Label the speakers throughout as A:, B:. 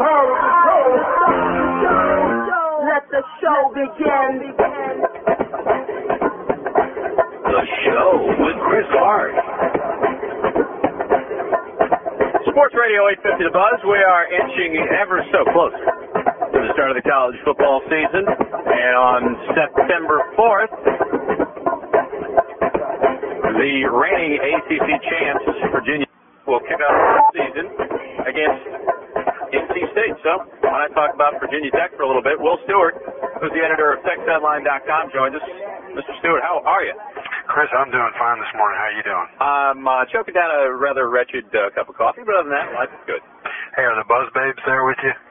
A: Let the show begin.
B: The show with Chris Hart. Sports Radio 850 The Buzz. We are inching ever so closer to the start of the college football season. And on September 4th, the reigning ACC champs, Virginia, will kick off the season against NC State. So, when I talk about Virginia Tech for a little bit, Will Stewart, who's the editor of TexHeadline.com, joins us. Mr. Stewart, how are you?
C: Chris, I'm doing fine this morning. How are you doing?
B: I'm choking down a rather wretched cup of coffee, but other than that, life is good.
C: Hey, are the Buzz Babes there with you?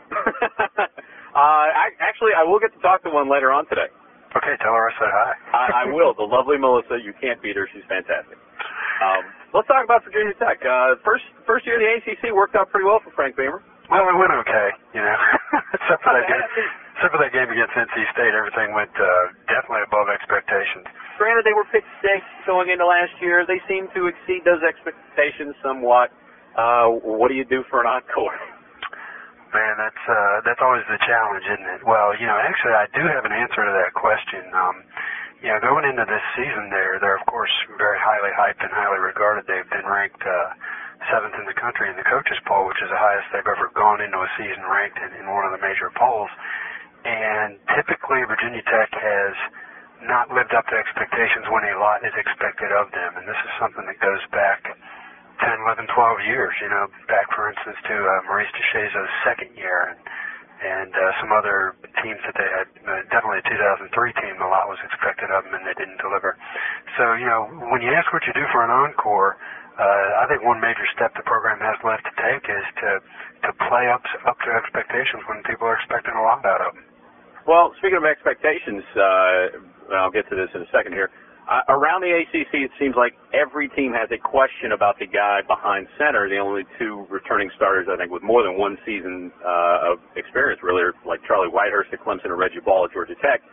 B: I will get to talk to one later on today.
C: Okay, tell her I said hi.
B: I will. The lovely Melissa. You can't beat her. She's fantastic. Let's talk about Virginia Tech. First year in the ACC worked out pretty well for Frank Beamer.
C: Well, it went okay, you know. except for that game against NC State, everything went definitely above expectations.
B: Granted, they were picked six going into last year. They seem to exceed those expectations somewhat. What do you do for an encore?
C: Man, that's always the challenge, isn't it? Well, you know, actually, I do have an answer to that question. You know, going into this season, they're of course very highly hyped and highly regarded. They've been ranked 7th in the country in the coaches poll, which is the highest they've ever gone into a season ranked in one of the major polls. And typically, Virginia Tech has not lived up to expectations when a lot is expected of them, and this is something that goes back 10, 11, 12 years, you know, back, for instance, to Maurice DeShazo's second year and some other teams that they had. Definitely the 2003 team, a lot was expected of them, and they didn't deliver. So, you know, when you ask what you do for an encore, I think one major step the program has left to take is to play up to expectations when people are expecting a lot out of them.
B: Well, speaking of expectations, I'll get to this in a second here. Around the ACC, it seems like every team has a question about the guy behind center. The only two returning starters, I think, with more than one season of experience, really, are like Charlie Whitehurst at Clemson and Reggie Ball at Georgia Tech.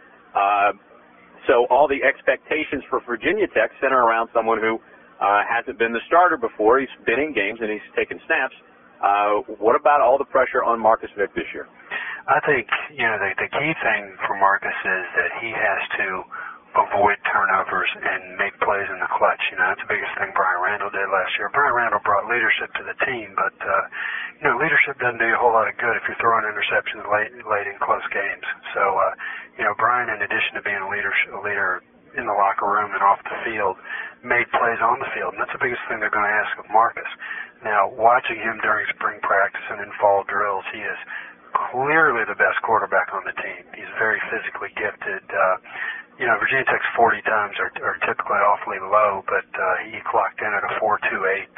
B: So all the expectations for Virginia Tech center around someone who hasn't been the starter before. He's been in games and he's taken snaps. What about all the pressure on Marcus Vick this year?
C: I think, you know, the key thing for Marcus is that he has to avoid turnovers and make plays in the clutch. You know, that's the biggest thing Brian Randall did last year. Brian Randall brought leadership to the team, but, you know, leadership doesn't do you a whole lot of good if you're throwing interceptions late in close games. So, you know, Brian, in addition to being a leader in the locker room and off the field, made plays on the field, and that's the biggest thing they're going to ask of Marcus. Now, watching him during spring practice and in fall drills, he is clearly the best quarterback on the team. He's very physically gifted. You know, Virginia Tech's 40 times are typically awfully low, but he clocked in at a 4.28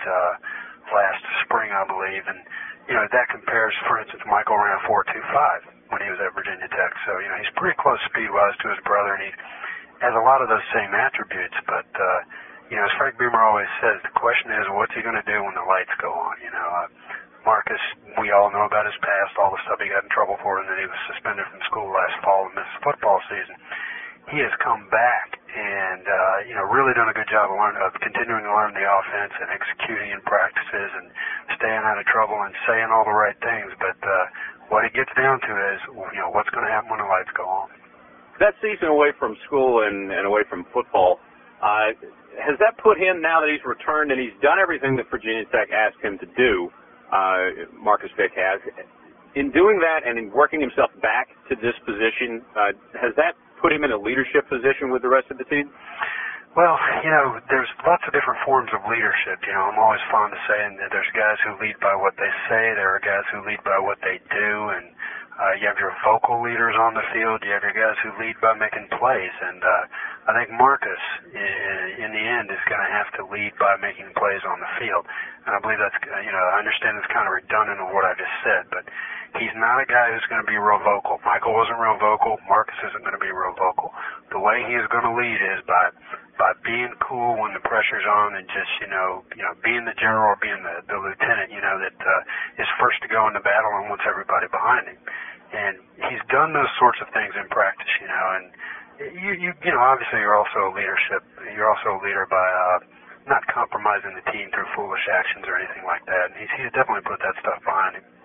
C: last spring, I believe. And, you know, that compares, for instance, Michael ran a 4.25 when he was at Virginia Tech. So, you know, he's pretty close speed-wise to his brother, and he has a lot of those same attributes. But, you know, as Frank Beamer always says, the question is, what's he going to do when the lights go on, you know? Marcus, we all know about his past, all the stuff he got in trouble for, and then he was suspended from school last fall and missed the football season. He has come back and, you know, really done a good job of continuing to learn the offense and executing in practices and staying out of trouble and saying all the right things. But what it gets down to is, you know, what's going to happen when the lights go on.
B: That season away from school and away from football, has that put him, now that he's returned and he's done everything that Virginia Tech asked him to do, Marcus Vick has, in doing that and in working himself back to this position, has that put him in a leadership position with the rest of the team?
C: Well, you know, there's lots of different forms of leadership. You know, I'm always fond of saying that there's guys who lead by what they say, there are guys who lead by what they do, and you have your vocal leaders on the field, you have your guys who lead by making plays, and I think Marcus, in the end, is going to have to lead by making plays on the field. And I believe that's, you know, I understand it's kind of redundant of what I just said, but he's not a guy who's going to be real vocal. Michael wasn't real vocal. Marcus isn't going to be real vocal. The way he is going to lead is by being cool when the pressure's on and just, you know, being the general or being the lieutenant, you know, that is first to go in the battle and wants everybody behind him. And he's done those sorts of things in practice, you know, and you know, obviously you're also a leader by not compromising the team through foolish actions or anything like that. And he's definitely put that stuff behind him.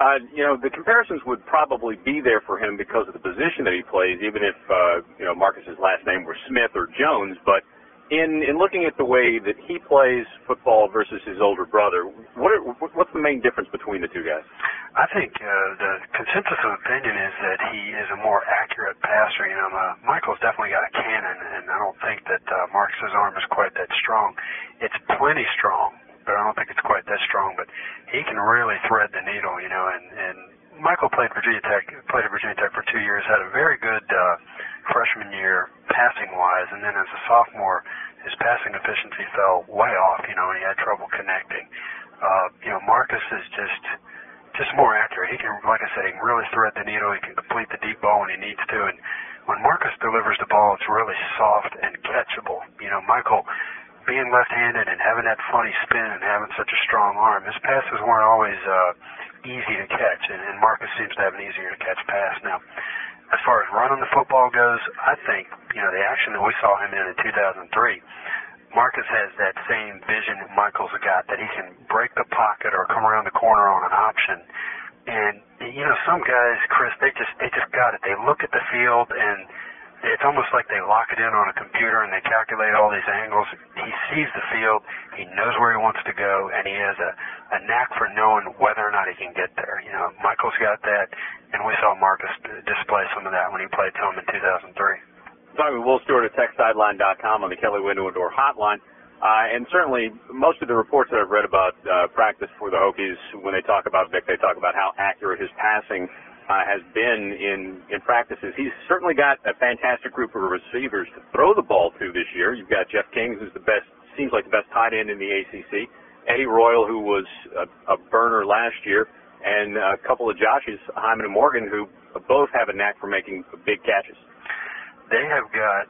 B: The comparisons would probably be there for him because of the position that he plays, even if, Marcus's last name were Smith or Jones. But in looking at the way that he plays football versus his older brother, what's the main difference between the two guys?
C: I think the consensus of opinion is that he is a more accurate passer. Michael's definitely got a cannon, and I don't think that Marcus's arm is quite that strong. It's plenty strong, but I don't think it's quite that strong. But he can really thread the needle, and Michael played at Virginia Tech for 2 years, had a very good freshman year passing-wise, and then as a sophomore, his passing efficiency fell way off, and he had trouble connecting. Marcus is just more accurate. He can, like I said, he can really thread the needle. He can complete the deep ball when he needs to, and when Marcus delivers the ball, it's really soft and catchable. Michael, being left-handed and having that funny spin and having such a strong arm, his passes weren't always easy to catch, and Marcus seems to have an easier-to-catch pass now. As far as running the football goes, I think, the action that we saw him in 2003, Marcus has that same vision that Michael's got, that he can break the pocket or come around the corner on an option. And, some guys, Chris, they just got it. They look at the field, and it's almost like they lock it in on a computer and they calculate all these angles. He sees the field, he knows where he wants to go, and he has a knack for knowing whether or not he can get there. Michael's got that, and we saw Marcus display some of that when he played to him in 2003.
B: Talking with Will Stewart at TechSideline.com on the Kelly Window and Door Hotline. And certainly, most of the reports that I've read about practice for the Hokies, when they talk about Vic, they talk about how accurate his passing has been in practices. He's certainly got a fantastic group of receivers to throw the ball to this year. You've got Jeff King, who's seems like the best tight end in the ACC. Eddie Royal, who was a burner last year, and a couple of Joshes, Hyman and Morgan, who both have a knack for making big catches.
C: They've got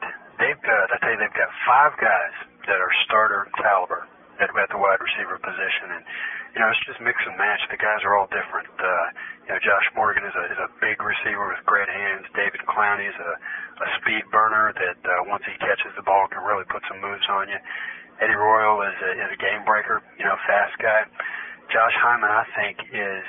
C: 5 guys that are starter caliber at the wide receiver position, and it's just mix and match. The guys are all different. Josh Morgan is a big receiver with great hands. David Clowney is a speed burner that once he catches the ball can really put some moves on you. Eddie Royal is a game breaker, fast guy. Josh Hyman, I think, is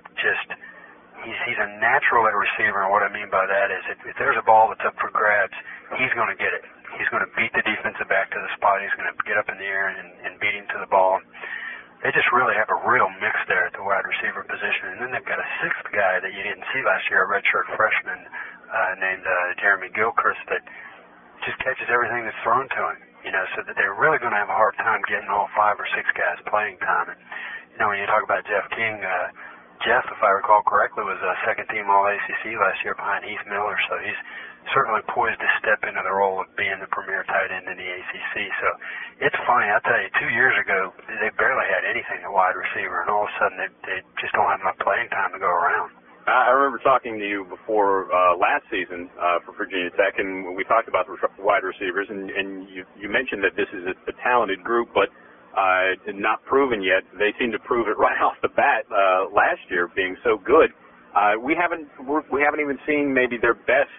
C: he's a natural at receiver, and what I mean by that is if there's a ball that's up for grabs, he's going to get it. He's going to beat the defensive back to the spot. He's going to get up in the air and beat him to the ball. They just really have a real mix there at the wide receiver position. And then they've got a 6th guy that you didn't see last year, a redshirt freshman named Jeremy Gilchrist, that just catches everything that's thrown to him. So that they're really going to have a hard time getting all 5 or 6 guys playing time. And, when you talk about Jeff King, Jeff, if I recall correctly, was a second-team All-ACC last year behind Heath Miller, so he's certainly poised to step into the role of being the premier tight end in the ACC. So it's funny, I'll tell you, 2 years ago, they barely had anything at wide receiver, and all of a sudden they just don't have enough playing time to go around.
B: I remember talking to you before last season for Virginia Tech, and we talked about the wide receivers, and you mentioned that this is a talented group, but not proven yet. They seem to prove it right off the bat last year, being so good. We haven't even seen maybe their best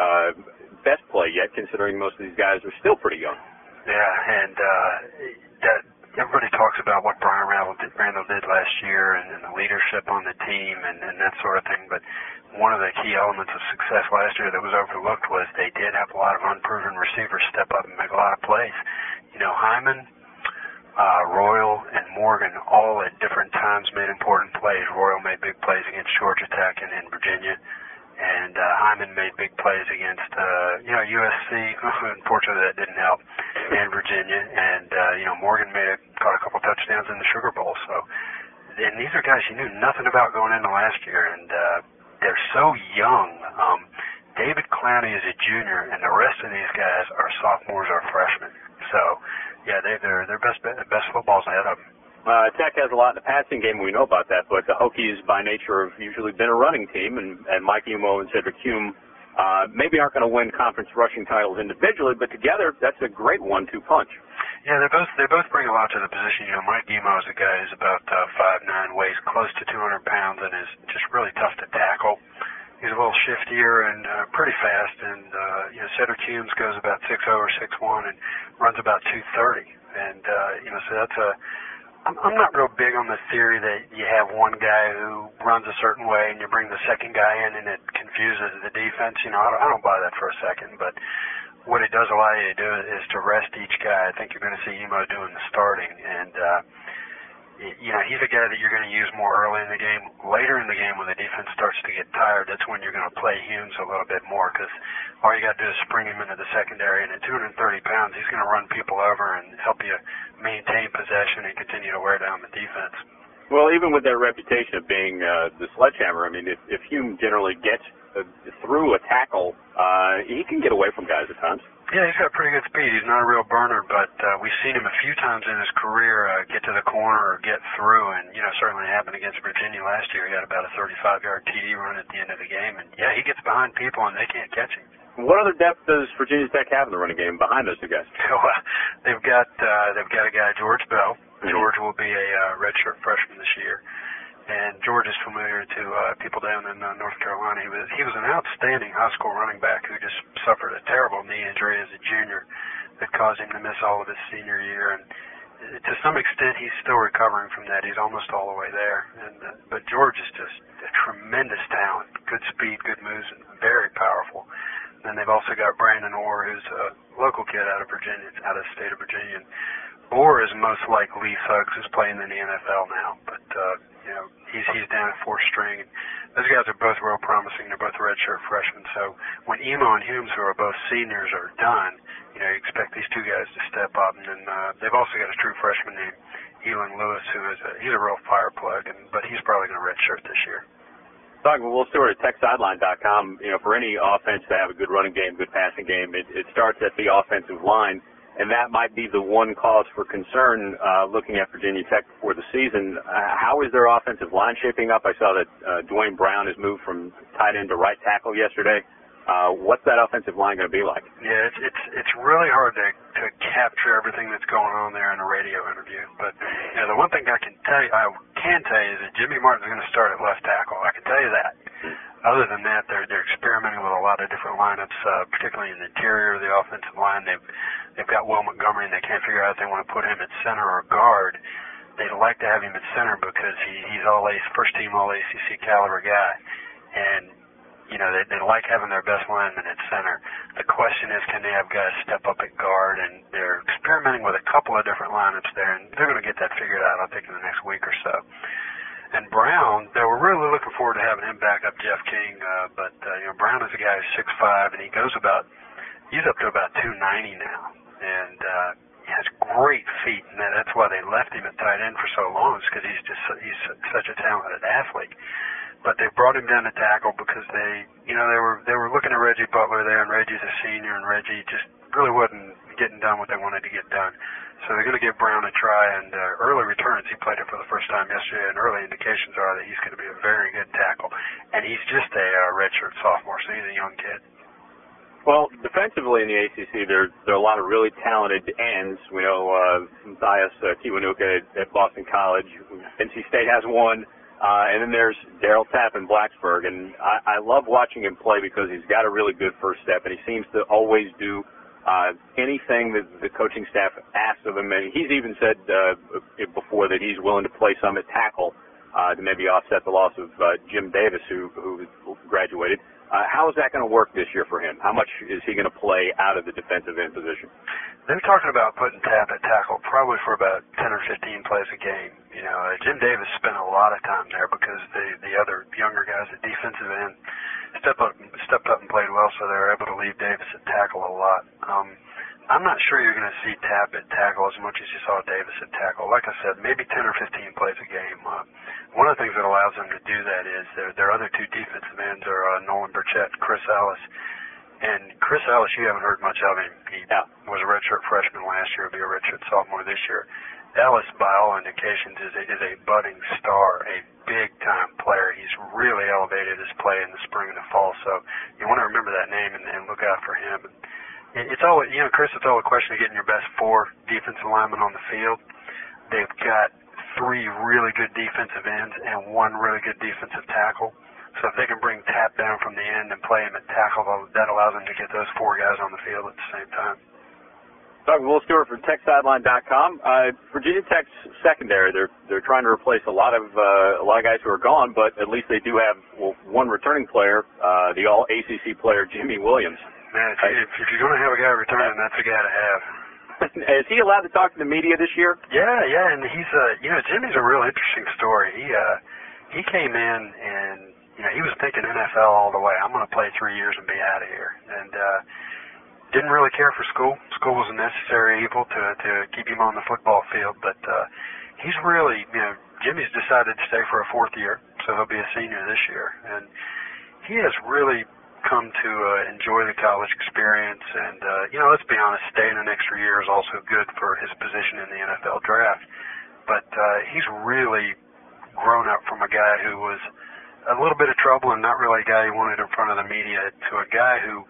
B: play yet, considering most of these guys are still pretty young.
C: Yeah, and that everybody talks about what Brian Randall did last year and the leadership on the team and that sort of thing, but one of the key elements of success last year that was overlooked was they did have a lot of unproven receivers step up and make a lot of plays. Hyman, Royal, and Morgan all at different times made important plays. Royal made big plays against Georgia Tech and in Virginia, and Hyman made big plays against USC. Unfortunately, that didn't help, and Virginia. And Morgan caught a couple touchdowns in the Sugar Bowl. So, and these are guys you knew nothing about going into last year, and they're so young. David Clowney is a junior, and the rest of these guys are sophomores or freshmen. So, yeah, their best football's ahead of them.
B: Tech has a lot in the passing game, we know about that, but the Hokies by nature have usually been a running team, and Mike Umo and Cedric Hume maybe aren't going to win conference rushing titles individually, but together that's a great 1-2 punch.
C: Yeah, they both bring a lot to the position. Mike Umo is a guy who's about 5'9", weighs close to 200 pounds, and is just really tough to tackle. He's a little shiftier and pretty fast, and Cedric Humes goes about 6'0" or 6'1" and runs about 230, and so that's I'm not real big on the theory that you have one guy who runs a certain way and you bring the second guy in and it confuses the defense. You know, I don't buy that for a second, but what it does allow you to do is to rest each guy. I think you're going to see Emo doing the starting, and you know, he's a guy that you're going to use more early in the game. Later in the game, when the defense starts to get tired, that's when you're going to play Humes a little bit more, because all you got to do is spring him into the secondary, and at 230 pounds, he's going to run people over and help you maintain possession and continue to wear down the defense.
B: Well, even with their reputation of being the sledgehammer, I mean, if Hume generally gets through a tackle, he can get away from guys at times.
C: Yeah, he's got pretty good speed. He's not a real burner, but we've seen him a few times in his career get to the corner or get through, and, you know, certainly happened against Virginia last year. He had about a 35-yard TD run at the end of the game, and, yeah, he gets behind people, and they can't catch him.
B: What other depth does Virginia Tech have in the running game behind those two guys?
C: They've got a guy, George Bell. Mm-hmm. George will be a redshirt freshman this year. And George is familiar to people down in North Carolina. He was an outstanding high school running back who just suffered a terrible knee injury as a junior that caused him to miss all of his senior year. And to some extent, he's still recovering from that. He's almost all the way there. But George is just a tremendous talent, good speed, good moves, and very powerful. And then they've also got Brandon Orr, who's a local kid out of Virginia, out of the state of Virginia. And Orr is most like Lee Suggs, who's playing in the NFL now. But you know, he's down at fourth string. Those guys are both real promising. They're both redshirt freshmen. So when Emo and Humes, who are both seniors, are done, you know, you expect these two guys to step up. And then they've also got a true freshman named Elon Lewis, who is he's a real fire plug, but he's probably going to redshirt this year.
B: Talking with Will Stewart at TechSideline.com, you know, for any offense to have a good running game, good passing game, it starts at the offensive line. And that might be the one cause for concern looking at Virginia Tech before the season. How is their offensive line shaping up? I saw that Dwayne Brown has moved from tight end to right tackle yesterday. What's that offensive line going to be like?
C: Yeah, it's really hard to capture everything that's going on there in a radio interview. But you know, the one thing I can tell you is that Jimmy Martin's going to start at left tackle. I can tell you that. Other than that, they're experimenting with a lot of different lineups, particularly in the interior of the offensive line. They've got Will Montgomery, and they can't figure out if they want to put him at center or guard. They'd like to have him at center because he's first-team All-ACC caliber guy. And, you know, they like having their best lineman at center. The question is, can they have guys step up at guard? And they're experimenting with a couple of different lineups there, and they're going to get that figured out, I think, in the next week or so. And Brown, they were really looking forward to having him back up Jeff King, but you know, Brown is a guy who's 6'5", and he's up to about 290 now, and he has great feet, and that's why they left him at tight end for so long, is because he's such a talented athlete. But they brought him down to tackle because they were looking at Reggie Butler there, and Reggie's a senior, and Reggie just really wasn't getting done what they wanted to get done. So they're going to give Brown a try, and early returns, he played it for the first time yesterday, and early indications are that he's going to be a very good tackle. And he's just a redshirt sophomore, so he's a young kid.
B: Well, defensively in the ACC, there are a lot of really talented ends. We know Matthias Kiwanuka at Boston College. NC State has one. And then there's Daryl Tapp in Blacksburg. And I love watching him play because he's got a really good first step, and he seems to always do anything that the coaching staff asks of him. And he's even said before that he's willing to play some at tackle to maybe offset the loss of Jim Davis, who graduated. How is that going to work this year for him? How much is he going to play out of the defensive end position?
C: They're talking about putting Tapp at tackle probably for about 10 or 15 plays a game. You know, Jim Davis spent a lot of time there because the other younger guys at defensive end stepped up and played well, so they were able to leave Davis at tackle a lot. I'm not sure you're going to see Tapp at tackle as much as you saw Davis at tackle. Like I said, maybe 10 or 15 plays a game. One of the things that allows them to do that is their other two defensive ends are Nolan Burchett and Chris Ellis. And Chris Ellis, you haven't heard much of him. He was a redshirt freshman last year, will be a redshirt sophomore this year. Ellis, by all indications, is a budding star, a big-time player. He's really elevated his play in the spring and the fall, so you want to remember that name and look out for him. It's always, you know, Chris, it's all a question of getting your best four defensive linemen on the field. They've got three really good defensive ends and one really good defensive tackle. So if they can bring Tapp down from the end and play him at tackle, that allows them to get those four guys on the field at the same time.
B: Talking Will Stewart from TechSideline.com. Virginia Tech's secondary, they're trying to replace a lot of guys who are gone, but at least they do have one returning player, the All ACC player Jimmy Williams.
C: Man, if you're going to have a guy returning, that's a guy to have.
B: Is he allowed to talk to the media this year?
C: Yeah, and he's Jimmy's a real interesting story. He came in and he was thinking NFL all the way. I'm going to play 3 years and be out of here, and didn't really care for school. School was a necessary evil to keep him on the football field, but he's really, Jimmy's decided to stay for a fourth year, so he'll be a senior this year, and he has really come to enjoy the college experience, and let's be honest, staying an extra year is also good for his position in the NFL draft, but he's really grown up from a guy who was a little bit of trouble and not really a guy you wanted in front of the media to a guy who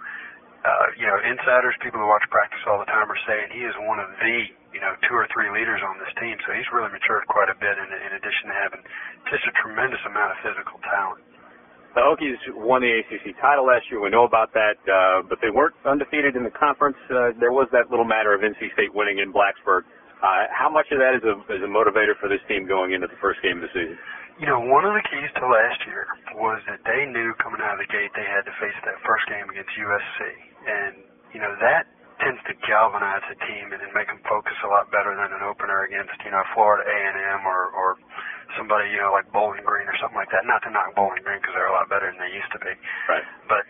C: insiders, people who watch practice all the time, are saying he is one of the, 2 or 3 leaders on this team. So he's really matured quite a bit in addition to having just a tremendous amount of physical talent.
B: The Hokies won the ACC title last year. We know about that, but they weren't undefeated in the conference. There was that little matter of NC State winning in Blacksburg. How much of that is a motivator for this team going into the first game of the season?
C: One of the keys to last year was that they knew coming out of the gate they had to face that first game against USC. And, that tends to galvanize a team and make them focus a lot better than an opener against, Florida A&M or somebody, like Bowling Green or something like that. Not to knock Bowling Green because they're a lot better than they used to be.
B: Right.
C: But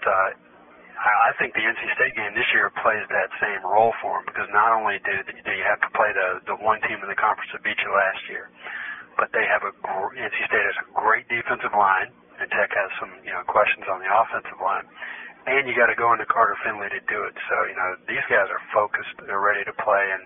C: I think the NC State game this year plays that same role for them because not only do you have to play the one team in the conference that beat you last year, but they have NC State has a great defensive line, and Tech has some questions on the offensive line, and you got to go into Carter Finley to do it. So these guys are focused, they're ready to play, and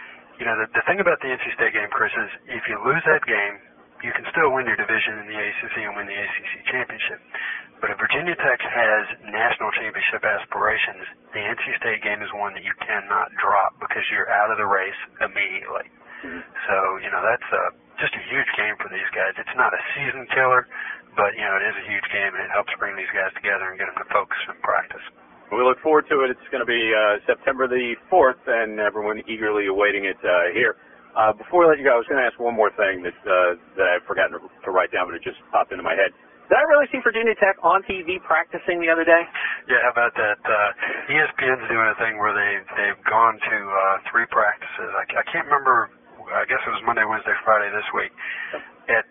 C: the thing about the NC State game, Chris, is if you lose that game, you can still win your division in the ACC and win the ACC championship. But if Virginia Tech has national championship aspirations, the NC State game is one that you cannot drop because you're out of the race immediately. Mm-hmm. So that's just a huge game for these guys. It's not a season killer, but it is a huge game, and it helps bring these guys together and get them to focus and practice.
B: We look forward to it. It's going to be September the 4th, and everyone eagerly awaiting it here. Before I let you go, I was going to ask one more thing that I've forgotten to write down, but it just popped into my head. Did I really see Virginia Tech on TV practicing the other day?
C: Yeah, how about that? ESPN's doing a thing where they've gone to 3 practices. I can't remember. I guess it was Monday, Wednesday, Friday this week. At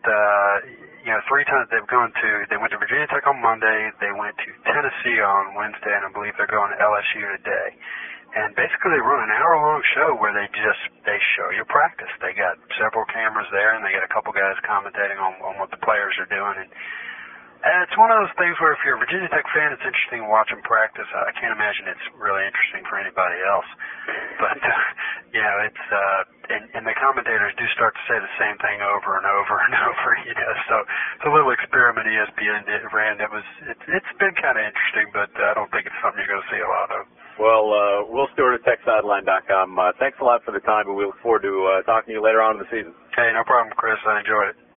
C: 3 times they went to Virginia Tech on Monday, they went to Tennessee on Wednesday, and I believe they're going to LSU today. And basically they run an hour-long show where they show you practice. They got several cameras there, and they got a couple guys commentating on what the players are doing. And it's one of those things where if you're a Virginia Tech fan, it's interesting watching practice. I can't imagine it's really interesting for anybody else. But, it's and the commentators do start to say the same thing over and over and over, So it's a little experiment ESPN ran. It's been kind of interesting, but I don't think it's something you're going to see a lot of.
B: Well, Will Stewart at TechSideline.com. Thanks a lot for the time, and we look forward to talking to you later on in the season.
C: Hey, no problem, Chris. I enjoyed it.